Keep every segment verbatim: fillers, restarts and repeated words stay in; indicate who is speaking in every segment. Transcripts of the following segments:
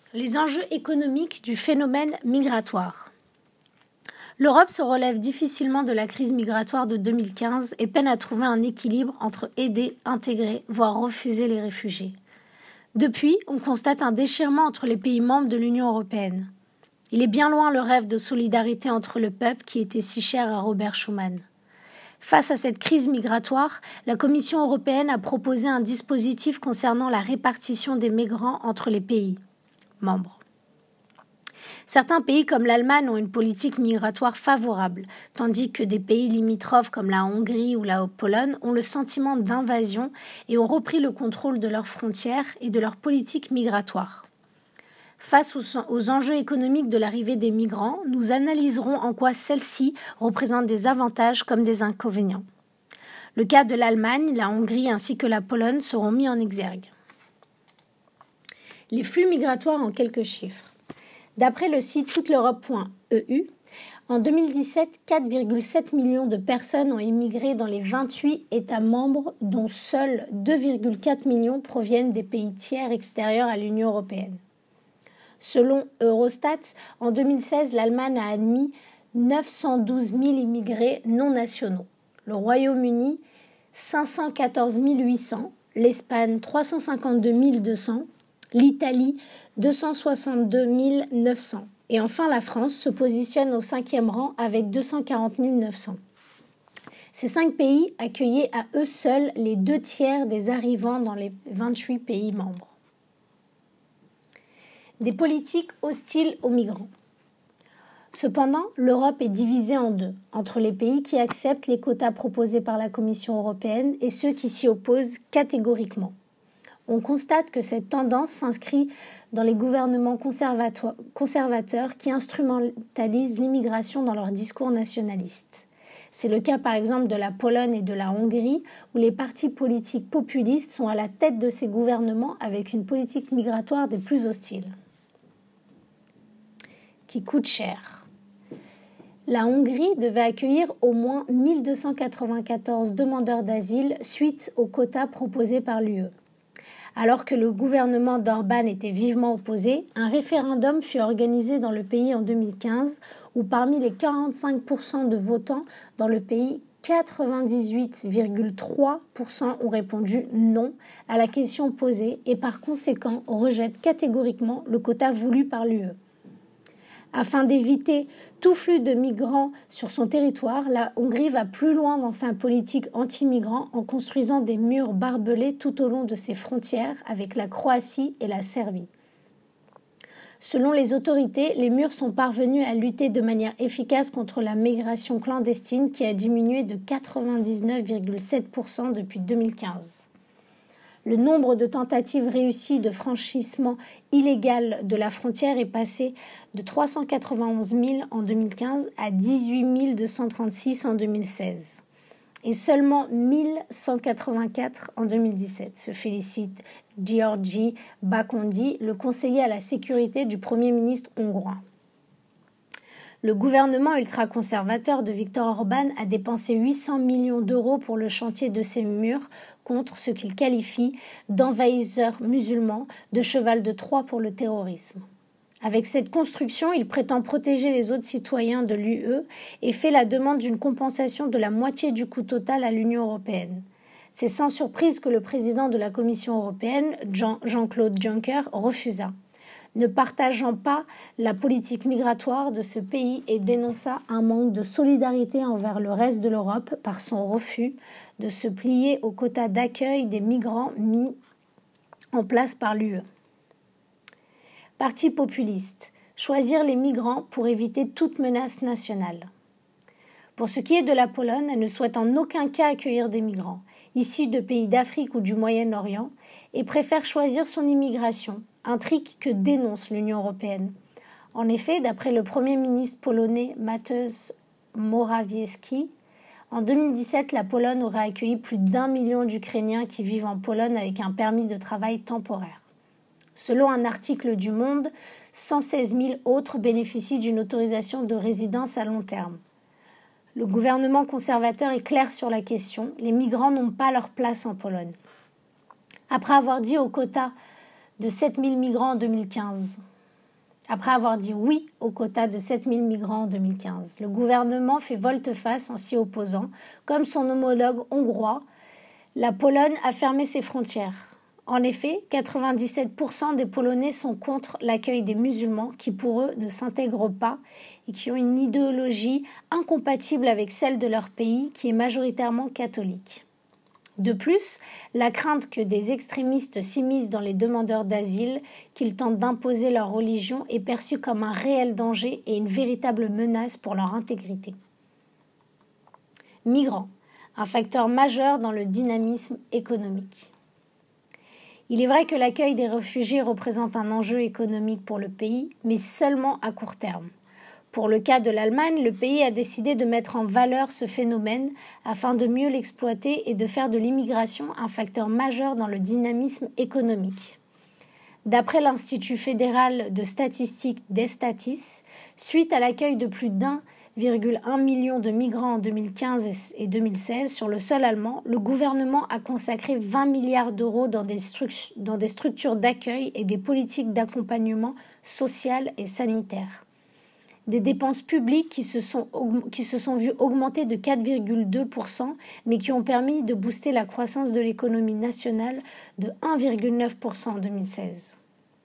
Speaker 1: Les enjeux économiques du phénomène migratoire. L'Europe se relève difficilement de la crise migratoire de deux mille quinze et peine à trouver un équilibre entre aider, intégrer, voire refuser les réfugiés. Depuis, on constate un déchirement entre les pays membres de l'Union européenne. Il est bien loin le rêve de solidarité entre le peuple qui était si cher à Robert Schuman. Face à cette crise migratoire, la Commission européenne a proposé un dispositif concernant la répartition des migrants entre les pays membres. Certains pays comme l'Allemagne ont une politique migratoire favorable, tandis que des pays limitrophes comme la Hongrie ou la Pologne ont le sentiment d'invasion et ont repris le contrôle de leurs frontières et de leur politique migratoire. Face aux, aux enjeux économiques de l'arrivée des migrants, nous analyserons en quoi celle-ci représente des avantages comme des inconvénients. Le cas de l'Allemagne, la Hongrie ainsi que la Pologne seront mis en exergue. Les flux migratoires en quelques chiffres. D'après le site toute l'europe point e u, en deux mille dix-sept, quatre virgule sept millions de personnes ont immigré dans les vingt-huit États membres, dont seuls deux virgule quatre millions proviennent des pays tiers extérieurs à l'Union européenne. Selon Eurostat, en deux mille seize, l'Allemagne a admis neuf cent douze mille immigrés non nationaux, le Royaume-Uni cinq cent quatorze mille huit cents, l'Espagne trois cent cinquante-deux mille deux cents, l'Italie deux cent soixante-deux mille neuf cents et enfin la France se positionne au cinquième rang avec deux cent quarante mille neuf cents. Ces cinq pays accueillaient à eux seuls les deux tiers des arrivants dans les vingt-huit pays membres. Des politiques hostiles aux migrants. Cependant, l'Europe est divisée en deux, entre les pays qui acceptent les quotas proposés par la Commission européenne et ceux qui s'y opposent catégoriquement. On constate que cette tendance s'inscrit dans les gouvernements conservateurs qui instrumentalisent l'immigration dans leurs discours nationalistes. C'est le cas par exemple de la Pologne et de la Hongrie, où les partis politiques populistes sont à la tête de ces gouvernements avec une politique migratoire des plus hostiles, qui coûte cher. La Hongrie devait accueillir au moins mille deux cent quatre-vingt-quatorze demandeurs d'asile suite aux quotas proposés par l'U E. Alors que le gouvernement d'Orban était vivement opposé, un référendum fut organisé dans le pays en deux mille quinze, où parmi les quarante-cinq pour cent de votants dans le pays, quatre-vingt-dix-huit virgule trois pour cent ont répondu non à la question posée et par conséquent rejettent catégoriquement le quota voulu par l'U E. Afin d'éviter tout flux de migrants sur son territoire, la Hongrie va plus loin dans sa politique anti-migrants en construisant des murs barbelés tout au long de ses frontières avec la Croatie et la Serbie. Selon les autorités, les murs sont parvenus à lutter de manière efficace contre la migration clandestine qui a diminué de quatre-vingt-dix-neuf virgule sept pour cent depuis deux mille quinze. Le nombre de tentatives réussies de franchissement illégal de la frontière est passé de trois cent quatre-vingt-onze mille en deux mille quinze à dix-huit mille deux cent trente-six en deux mille seize et seulement mille cent quatre-vingt-quatre en deux mille dix-sept, se félicite György Bakondi, le conseiller à la sécurité du Premier ministre hongrois. Le gouvernement ultra-conservateur de Viktor Orban a dépensé huit cents millions d'euros pour le chantier de ces murs contre ce qu'il qualifie d'envahisseurs musulmans, de cheval de Troie pour le terrorisme. Avec cette construction, il prétend protéger les autres citoyens de l'U E et fait la demande d'une compensation de la moitié du coût total à l'Union européenne. C'est sans surprise que le président de la Commission européenne, Jean- Jean-Claude Juncker, refusa, ne partageant pas la politique migratoire de ce pays et dénonça un manque de solidarité envers le reste de l'Europe par son refus de se plier aux quotas d'accueil des migrants mis en place par l'U E. Parti populiste, choisir les migrants pour éviter toute menace nationale. Pour ce qui est de la Pologne, elle ne souhaite en aucun cas accueillir des migrants, issus de pays d'Afrique ou du Moyen-Orient, et préfère choisir son immigration, un trick que dénonce l'Union européenne. En effet, d'après le Premier ministre polonais Mateusz Morawiecki, en deux mille dix-sept, la Pologne aurait accueilli plus d'un million d'Ukrainiens qui vivent en Pologne avec un permis de travail temporaire. Selon un article du Monde, cent seize mille autres bénéficient d'une autorisation de résidence à long terme. Le gouvernement conservateur est clair sur la question, les migrants n'ont pas leur place en Pologne. Après avoir dit au quota de sept mille migrants en deux mille quinze, Après avoir dit oui au quota de sept mille migrants en deux mille quinze, le gouvernement fait volte-face en s'y opposant. Comme son homologue hongrois, la Pologne a fermé ses frontières. En effet, quatre-vingt-dix-sept pour cent des Polonais sont contre l'accueil des musulmans qui, pour eux, ne s'intègrent pas et qui ont une idéologie incompatible avec celle de leur pays qui est majoritairement catholique. De plus, la crainte que des extrémistes s'immiscent dans les demandeurs d'asile, qu'ils tentent d'imposer leur religion, est perçue comme un réel danger et une véritable menace pour leur intégrité. Migrants, un facteur majeur dans le dynamisme économique. Il est vrai que l'accueil des réfugiés représente un enjeu économique pour le pays, mais seulement à court terme. Pour le cas de l'Allemagne, le pays a décidé de mettre en valeur ce phénomène afin de mieux l'exploiter et de faire de l'immigration un facteur majeur dans le dynamisme économique. D'après l'Institut fédéral de statistique Destatis, suite à l'accueil de plus d'un virgule un million de migrants en deux mille quinze et deux mille seize sur le sol allemand, le gouvernement a consacré vingt milliards d'euros dans des, stru- dans des structures d'accueil et des politiques d'accompagnement social et sanitaire. Des dépenses publiques qui se sont, qui se sont vues augmenter de quatre virgule deux pour cent, mais qui ont permis de booster la croissance de l'économie nationale de un virgule neuf pour cent en deux mille seize.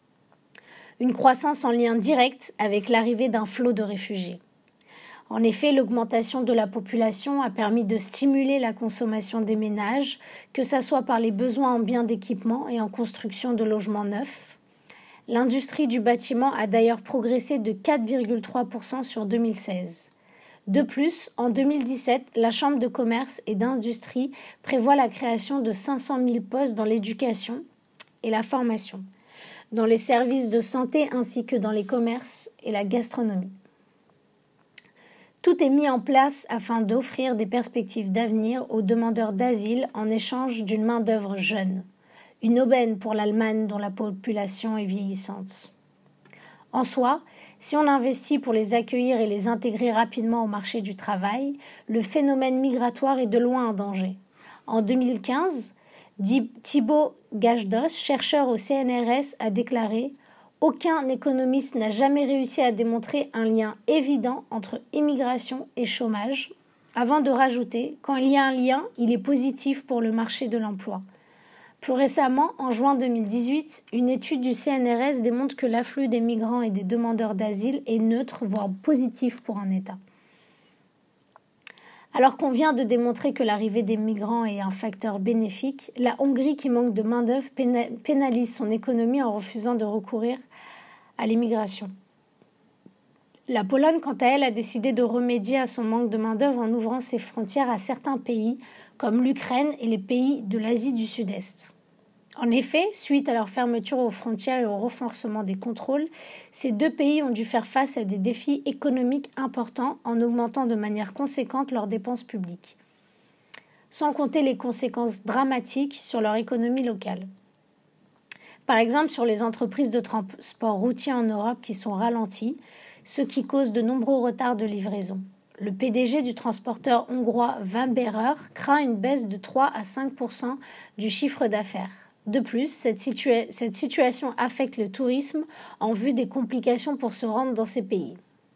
Speaker 1: Une croissance en lien direct avec l'arrivée d'un flot de réfugiés. En effet, l'augmentation de la population a permis de stimuler la consommation des ménages, que ce soit par les besoins en biens d'équipement et en construction de logements neufs. L'industrie du bâtiment a d'ailleurs progressé de quatre virgule trois pour cent sur deux mille seize. De plus, en deux mille dix-sept, la Chambre de commerce et d'industrie prévoit la création de cinq cent mille postes dans l'éducation et la formation, dans les services de santé ainsi que dans les commerces et la gastronomie. Tout est mis en place afin d'offrir des perspectives d'avenir aux demandeurs d'asile en échange d'une main-d'œuvre jeune. Une aubaine pour l'Allemagne dont la population est vieillissante. En soi, si on investit pour les accueillir et les intégrer rapidement au marché du travail, le phénomène migratoire est de loin un danger. En deux mille quinze, Thibaut Gajdos, chercheur au C N R S, a déclaré « Aucun économiste n'a jamais réussi à démontrer un lien évident entre immigration et chômage », avant de rajouter « Quand il y a un lien, il est positif pour le marché de l'emploi ». Plus récemment, en juin deux mille dix-huit, une étude du C N R S démontre que l'afflux des migrants et des demandeurs d'asile est neutre, voire positif pour un État. Alors qu'on vient de démontrer que l'arrivée des migrants est un facteur bénéfique, la Hongrie, qui manque de main-d'œuvre, pénalise son économie en refusant de recourir à l'immigration. La Pologne, quant à elle, a décidé de remédier à son manque de main-d'œuvre en ouvrant ses frontières à certains pays, comme l'Ukraine et les pays de l'Asie du Sud-Est. En effet, suite à leur fermeture aux frontières et au renforcement des contrôles, ces deux pays ont dû faire face à des défis économiques importants en augmentant de manière conséquente leurs dépenses publiques, sans compter les conséquences dramatiques sur leur économie locale. Par exemple, sur les entreprises de transport routier en Europe qui sont ralenties, ce qui cause de nombreux retards de livraison. Le P D G du transporteur hongrois Wamberer craint une baisse de trois à cinq pour cent du chiffre d'affaires. De plus, cette, situa- cette situation affecte le tourisme en vue des complications pour se rendre dans ces pays.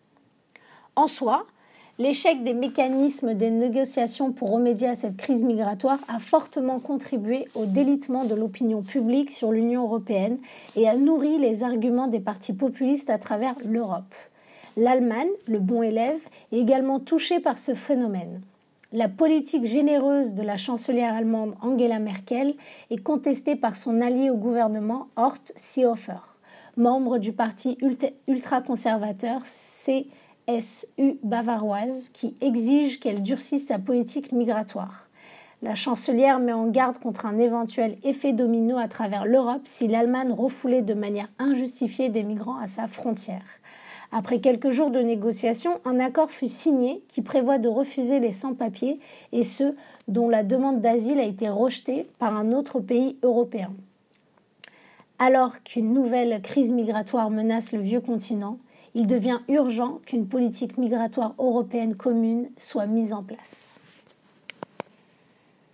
Speaker 1: En soi, l'échec des mécanismes de négociation pour remédier à cette crise migratoire a fortement contribué au délitement de l'opinion publique sur l'Union européenne et a nourri les arguments des partis populistes à travers l'Europe. L'Allemagne, le bon élève, est également touchée par ce phénomène. La politique généreuse de la chancelière allemande Angela Merkel est contestée par son allié au gouvernement Horst Seehofer, membre du parti ultra-conservateur C S U bavaroise, qui exige qu'elle durcisse sa politique migratoire. La chancelière met en garde contre un éventuel effet domino à travers l'Europe si l'Allemagne refoulait de manière injustifiée des migrants à sa frontière. Après quelques jours de négociations, un accord fut signé qui prévoit de refuser les sans-papiers et ceux dont la demande d'asile a été rejetée par un autre pays européen. Alors qu'une nouvelle crise migratoire menace le vieux continent, il devient urgent qu'une politique migratoire européenne commune soit mise en place.